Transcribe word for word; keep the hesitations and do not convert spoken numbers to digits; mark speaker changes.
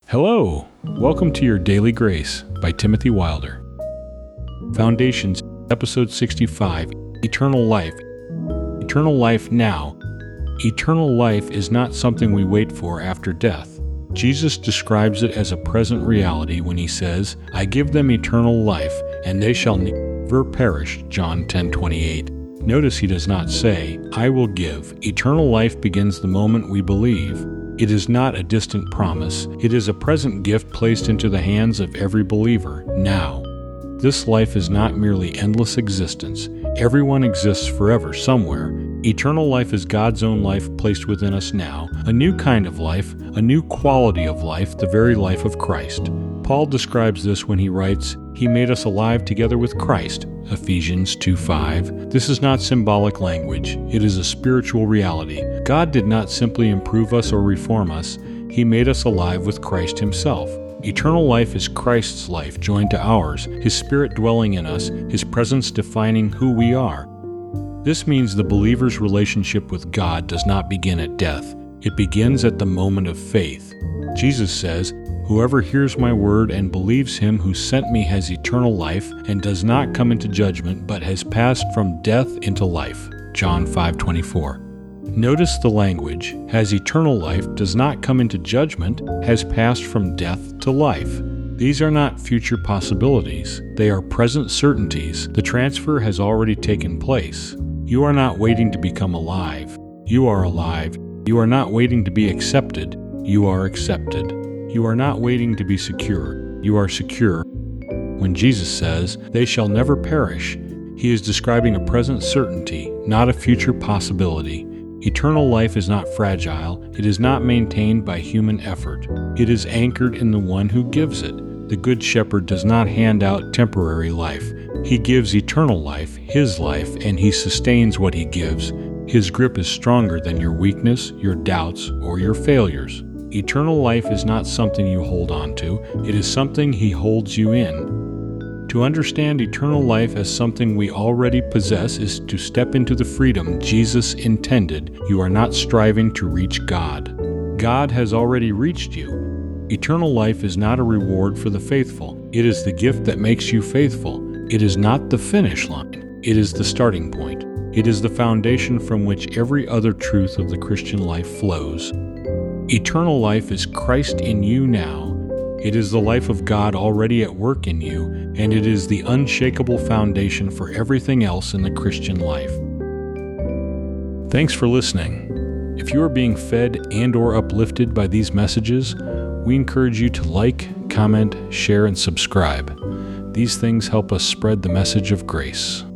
Speaker 1: Hello, welcome to your Daily Grace by Timothy Wilder. Foundations, Episode sixty-five, Eternal Life. Eternal life now. Eternal life is not something we wait for after death. Jesus describes it as a present reality when he says, I give them eternal life, and they shall never perish, John ten twenty-eight. Notice he does not say, I will give. Eternal life begins the moment we believe. It is not a distant promise. It is a present gift placed into the hands of every believer, now. This life is not merely endless existence. Everyone exists forever somewhere. Eternal life is God's own life placed within us now, a new kind of life, a new quality of life, the very life of Christ. Paul describes this when he writes, He made us alive together with Christ, Ephesians two five. This is not symbolic language. It is a spiritual reality. God did not simply improve us or reform us. He made us alive with Christ himself. Eternal life is Christ's life joined to ours, his Spirit dwelling in us, his presence defining who we are. This means the believer's relationship with God does not begin at death. It begins at the moment of faith. Jesus says, Whoever hears my word and believes him who sent me has eternal life and does not come into judgment, but has passed from death into life. John five twenty-four. Notice the language, has eternal life, does not come into judgment, has passed from death to life. These are not future possibilities. They are present certainties. The transfer has already taken place. You are not waiting to become alive. You are alive. You are not waiting to be accepted. You are accepted. You are not waiting to be secure. You are secure. When Jesus says, they shall never perish, he is describing a present certainty, not a future possibility. Eternal life is not fragile. It is not maintained by human effort. It is anchored in the one who gives it. The Good Shepherd does not hand out temporary life. He gives eternal life, his life, and he sustains what he gives. His grip is stronger than your weakness, your doubts, or your failures. Eternal life is not something you hold on to. It is something he holds you in. To understand eternal life as something we already possess is to step into the freedom Jesus intended. You are not striving to reach God. God has already reached you. Eternal life is not a reward for the faithful. It is the gift that makes you faithful. It is not the finish line. It is the starting point. It is the foundation from which every other truth of the Christian life flows. Eternal life is Christ in you now. It is the life of God already at work in you, and it is the unshakable foundation for everything else in the Christian life. Thanks for listening. If you are being fed and or uplifted by these messages, we encourage you to like, comment, share, and subscribe. These things help us spread the message of grace.